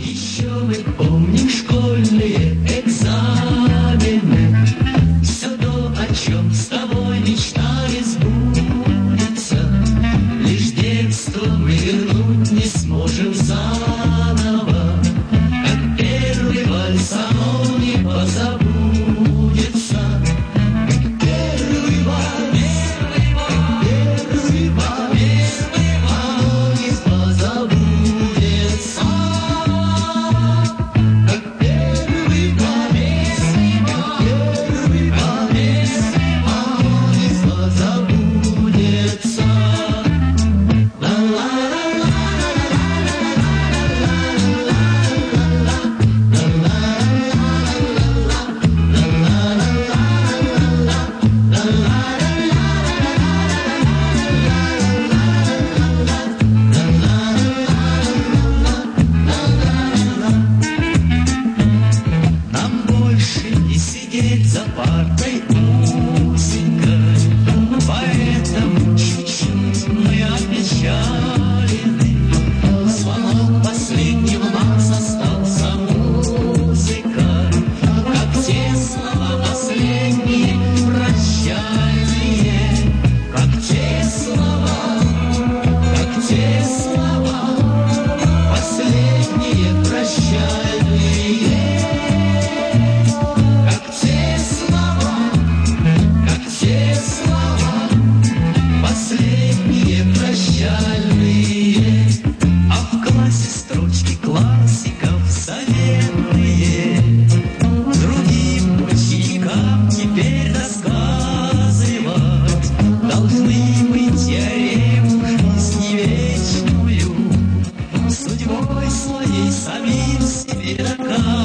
Еще мы помним школьные экзамены. Все то, о чем с тобой мечтали, сбудется. Лишь детство мы вернуть не сможем заново. Как первый вальс, оно не позабудется. Первый вальс, первый вальс, оно не позабудется. Как первый вальс, первый вальс, оно не позабудется. Нам больше не сидеть за партой узенькой, поэтому чуть-чуть мы опечалены. Звонок последний у нас остался музыка, как те слова последние прощальные, как те слова последние прощальные. Как те слова, последние прощальные. А в классе строчки классиков заветные другим ученикам теперь рассказывать должны быть теорему жизни вечную, судьбой своей самим себе доказывать.